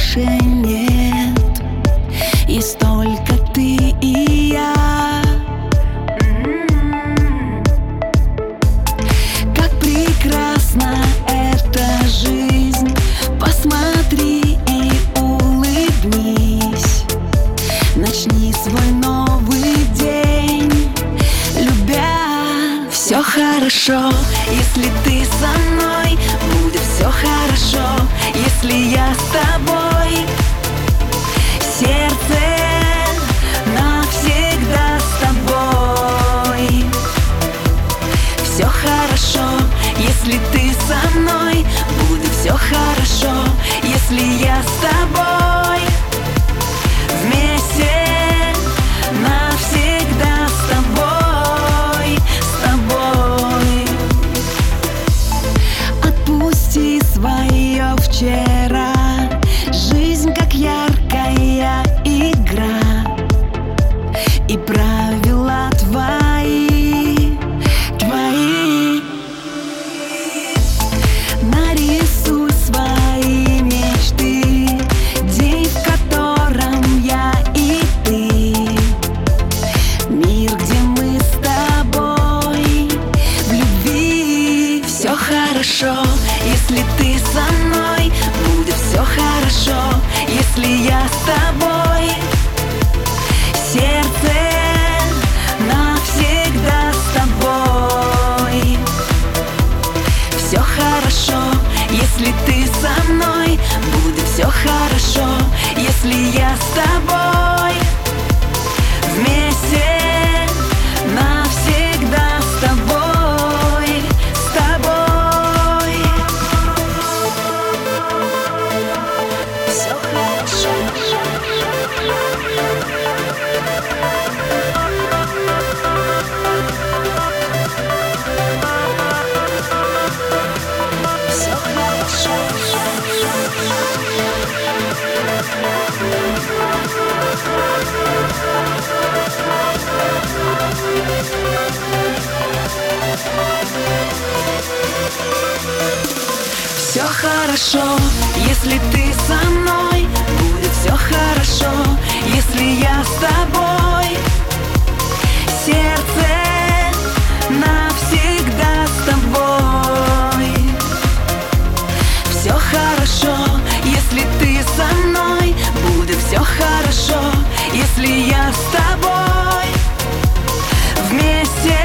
больше нет. Есть только ты и я. Как прекрасна эта жизнь. Посмотри и улыбнись. Начни свой новый день, любя. Все хорошо, если ты со мной. Будет все хорошо, если я с тобой. Сердце навсегда с тобой. Все хорошо, если ты со мной. Будет все хорошо, если я с тобой. Вместе навсегда с тобой, с тобой. Отпусти свое вчера. Жизнь как яркая игра, и правила твои, твои. Нарисуй свои мечты, день, в котором я и ты. Мир, где мы с тобой в любви. Все хорошо, если ты со мной. Будет все хорошо, если я с тобой. Сердце навсегда с тобой. Все хорошо, если ты со мной. Будет все хорошо, если я с тобой. Вместе навсегда с тобой, с тобой. Все хорошо. Все хорошо. Все хорошо, если ты со мной. Будет все хорошо, если я с тобой. Сердце навсегда с тобой. Все хорошо, если ты со мной. Будет все хорошо, если я с тобой. Вместе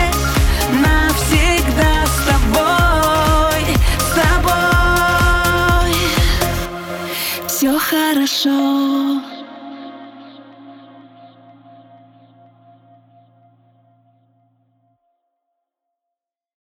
навсегда с тобой, с тобой. Все хорошо.